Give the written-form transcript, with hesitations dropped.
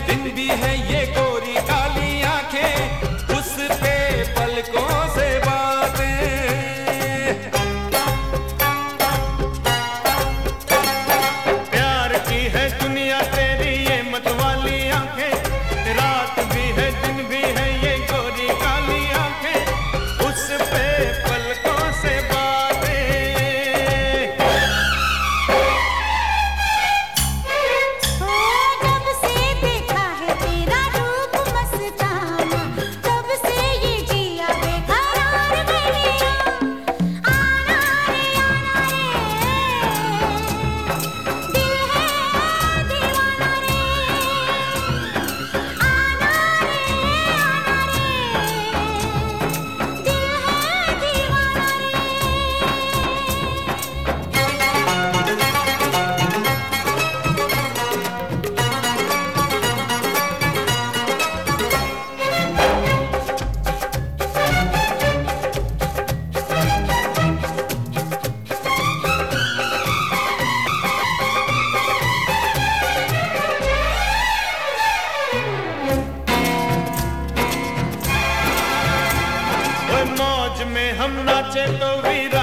दिन भी है ये गोरी काली आंखें, उस पे पलकों से बातें। प्यार की है दुनिया तेरी ये मतवाली आंखें, रात भी है दिन भी है ये गोरी काली आंखें, उस पे पलकों से बातें। जब से देखा है तेरा रूप मस्ताना, तब से ये जिया बेकरार मेरा। आना रे आना रे, दिल है दीवाना रे। आना रे आना रे, दिल है दीवाना ओए मौज में हम नाचे तो वीरा